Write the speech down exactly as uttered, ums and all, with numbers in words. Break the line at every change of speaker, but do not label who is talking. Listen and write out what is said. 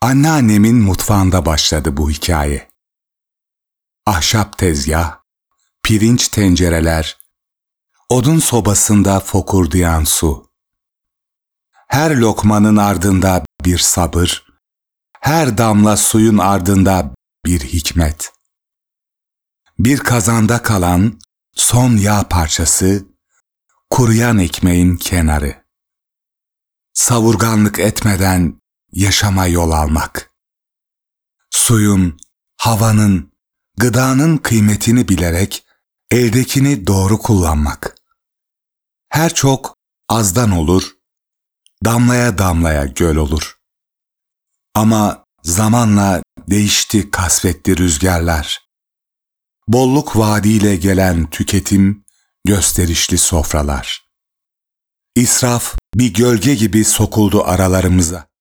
Anneannemin mutfağında başladı bu hikaye. Ahşap tezgah, pirinç tencereler, odun sobasında fokurdayan su. Her lokmanın ardında bir sabır, her damla suyun ardında bir hikmet. Bir kazanda kalan son yağ parçası, kuruyan ekmeğin kenarı. Savurganlık etmeden yaşama yol almak. Suyun, havanın, gıdanın kıymetini bilerek eldekini doğru kullanmak. Her çok azdan olur, damlaya damlaya göl olur. Ama zamanla değişti kasvetli rüzgarlar. Bolluk vaadiyle gelen tüketim, gösterişli sofralar. İsraf bir gölge gibi sokuldu aralarımıza.